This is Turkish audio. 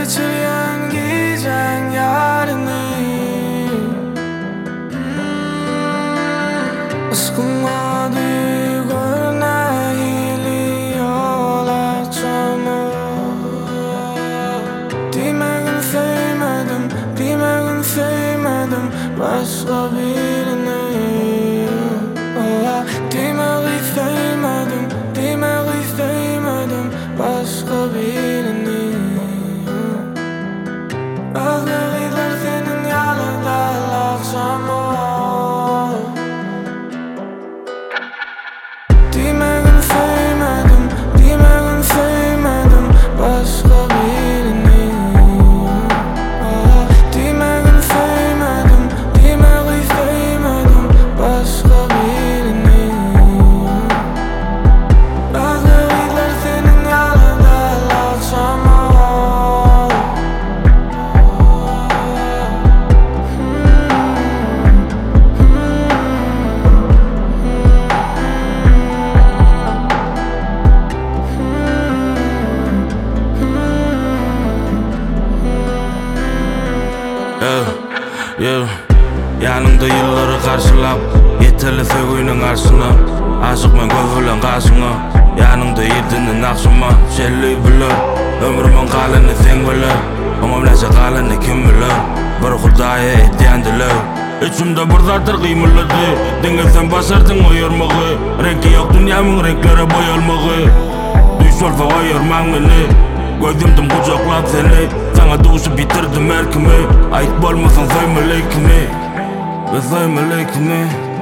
geçirgen giyeceksin yarını. Aşkıma duygularına geliyorlar çamur. Demegin sevmedim, demegin sevmedim başka birini. Demegi sevmedim, demegi sevmedim başka birini. Ağlaylar senin yanında akşamlar. Demegin sevmedim, demegin sevmedim başka birini. Demegin sevmedim, demegi sevmedim başka birini. Ağlaylar senin yanında akşamlar. Yanımda yılları karşılap yeterli sevginin karşına. Aşık men gözülen karşına. Yanımda yedinin akşama. Şelli bilir ömrümün kalını sen bilir. Ama bilese kalını kim bilir. Bir Hudaya etdiyendiler. İçimde bir zatır kıyımlıdı. Denge sen başardın oyarmağı. Renki yok dünyamın renklere boyalmağı. Düşolfa oyarman beni. Gözümdüm kucaklap seni. Sana duşup bitirdim erkimi. Ait bolmasan sevmelekini. Ve sevmelekini.